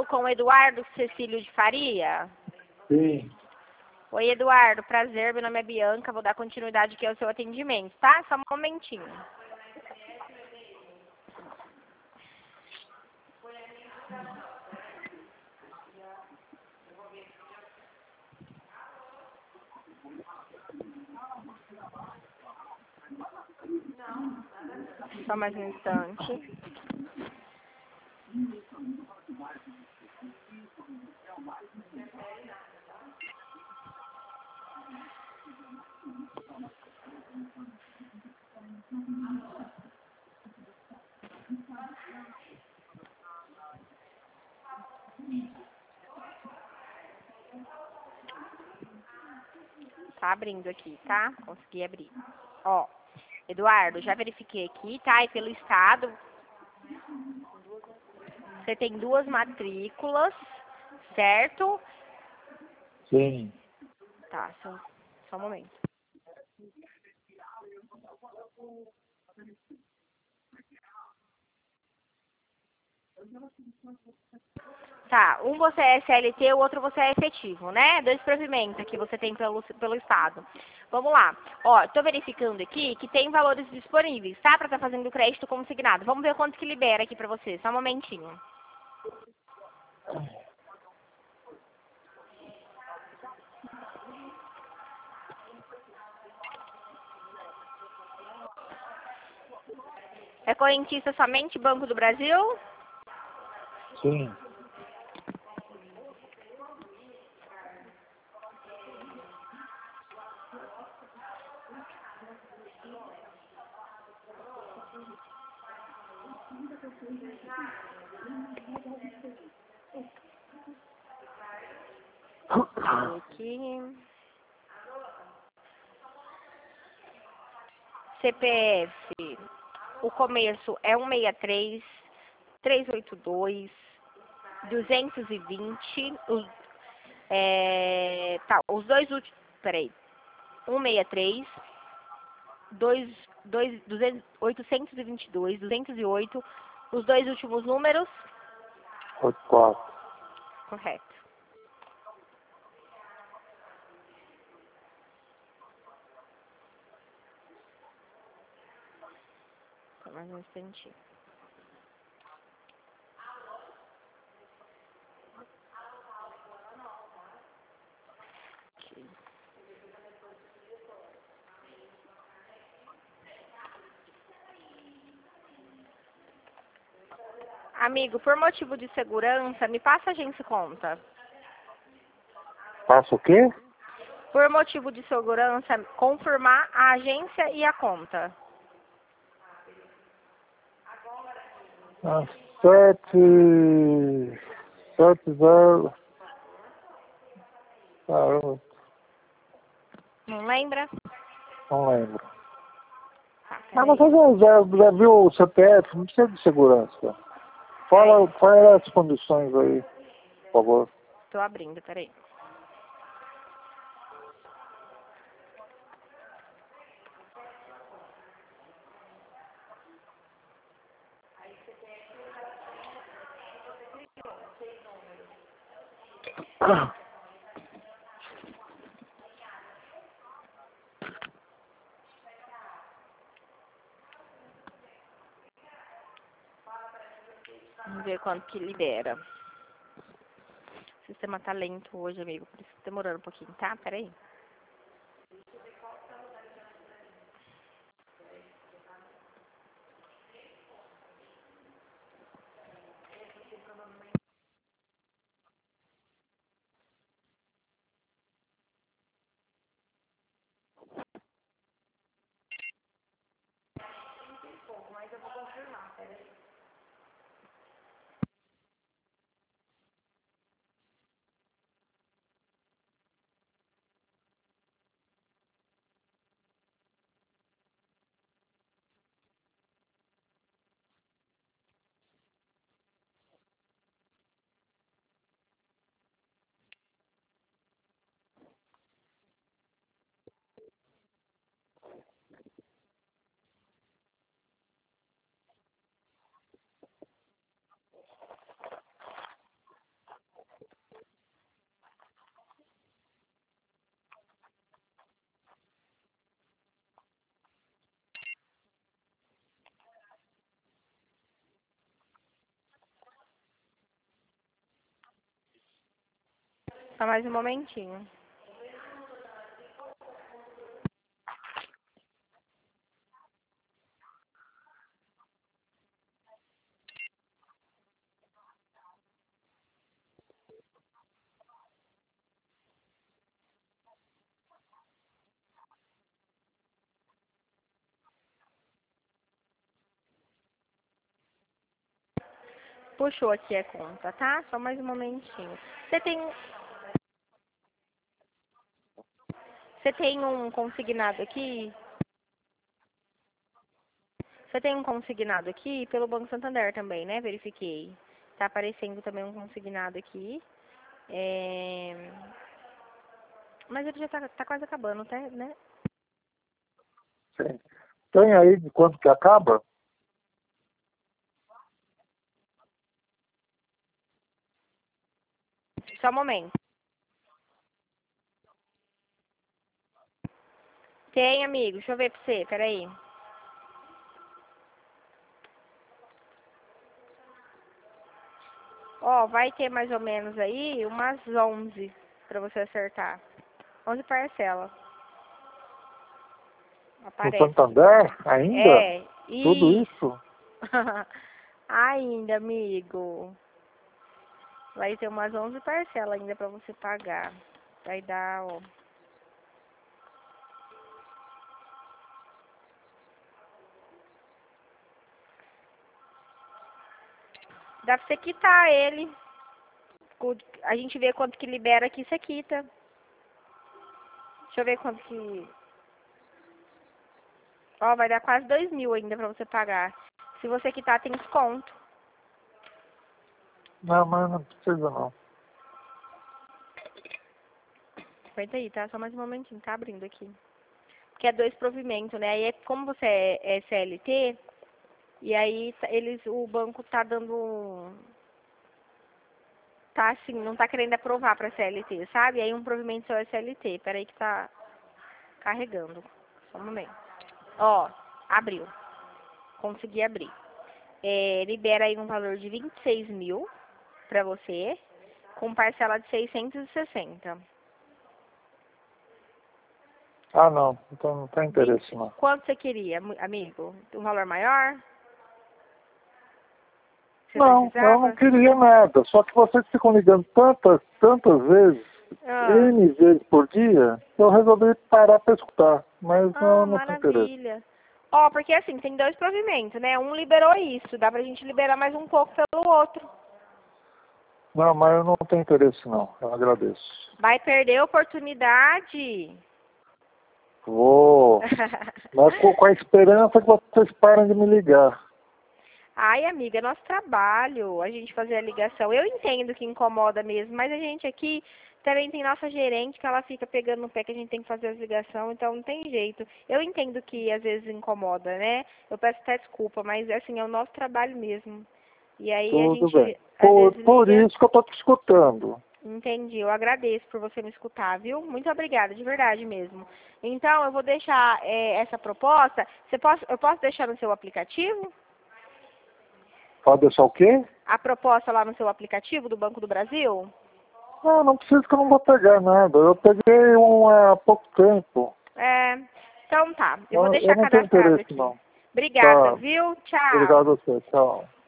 com o Eduardo Cecílio de Faria? Sim. Oi, Eduardo, prazer, meu nome é Bianca, vou dar continuidade aqui ao seu atendimento, tá? Só um momentinho. Só mais um instante. Tá abrindo aqui, tá? Consegui abrir. Ó, Eduardo, já verifiquei aqui, tá? E pelo estado, você tem 2 matrículas, certo? Sim. Tá, só um momento. Tá, um você é CLT, o outro você é efetivo, né? 2 provimentos que você tem pelo estado. Vamos lá. Ó, tô verificando aqui que tem valores disponíveis, tá? Pra tá fazendo o crédito consignado. Vamos ver quanto que libera aqui pra você. Só um momentinho. É correntista somente Banco do Brasil? Sim. Aqui. CPF. O começo é 163, 382, 220. Os dois últimos. Peraí. 163, 822, 208. Os dois últimos números. 84. Correto. Só mais um instantinho. Aqui. Amigo, por motivo de segurança, me passa a agência e conta. Passa o quê? Por motivo de segurança, confirmar a agência e a conta. Ah, 7... 70... Caramba, Não lembra? não lembro. Tá, Mas peraí. você já viu o CPF? Não precisa de segurança. Fala as condições aí, por favor. Tô abrindo, peraí. Vamos ver quanto que libera. O sistema tá lento hoje, amigo. Por isso que tá demorando um pouquinho, tá? Peraí. Só mais um momentinho. Puxou aqui a conta, tá? Só mais um momentinho. Você tem um consignado aqui? Você tem um consignado aqui pelo Banco Santander também, né? Verifiquei. Tá aparecendo também um consignado aqui. Mas ele já tá quase acabando, tá? Né? Sim. Tem aí de quanto que acaba? Só um momento. Tem, amigo. Deixa eu ver pra você. Peraí. Ó, vai ter mais ou menos aí umas 11 pra você acertar. 11 parcelas. No Aparece. Santander? Ainda? É, Tudo isso. isso? Ainda, amigo. Vai ter umas 11 parcelas ainda pra você pagar. Vai dar, ó. Dá pra você quitar ele. A gente vê quanto que libera aqui, você quita. Deixa eu ver quanto que... Ó, vai dar quase 2.000 ainda pra você pagar. Se você quitar, tem desconto. Não, mas não precisa não. Aguenta aí, tá? Só mais um momentinho, tá abrindo aqui. Porque é 2 provimentos, né? Aí, como você é CLT, e aí o banco tá dando... Tá assim, não tá querendo aprovar pra CLT, sabe? E aí um provimento só é CLT. Peraí que tá carregando. Só um momento. Ó, abriu. Consegui abrir. Libera aí um valor de 26.000 pra você, com parcela de 660. Ah, não. Então não tem interesse não. Quanto você queria, amigo? Um valor maior? Você Não, eu precisava? não queria nada. Só que vocês ficam ligando tantas vezes, Ah, N vezes por dia, eu resolvi parar para escutar. Mas não tem interesse. maravilha. Ó, porque assim, tem 2 provimentos, né? Um liberou isso, dá pra gente liberar mais um pouco pelo outro. Não, mas eu não tenho interesse não. Eu agradeço. Vai perder a oportunidade. Vou. Mas com a esperança que vocês parem de me ligar. Ai, amiga, é nosso trabalho, a gente fazer a ligação. Eu entendo que incomoda mesmo, mas a gente aqui também tem nossa gerente que ela fica pegando no pé que a gente tem que fazer as ligações, então não tem jeito. Eu entendo que às vezes incomoda, né? Eu peço até desculpa, mas assim, é o nosso trabalho mesmo. E aí a Tudo bem. gente às vezes Por liga. isso que eu tô te escutando. Entendi, eu agradeço por você me escutar, viu? Muito obrigada, de verdade mesmo. Então, eu vou deixar essa proposta. Eu posso deixar no seu aplicativo? Pode deixar o quê? A proposta lá no seu aplicativo do Banco do Brasil? Não precisa que eu não vou pegar nada. Eu peguei há pouco tempo. Então tá. Eu vou Eu deixar não tenho cadastrado interesse aqui. não. Obrigada, Tá. viu? Tchau. Obrigado a você. Tchau.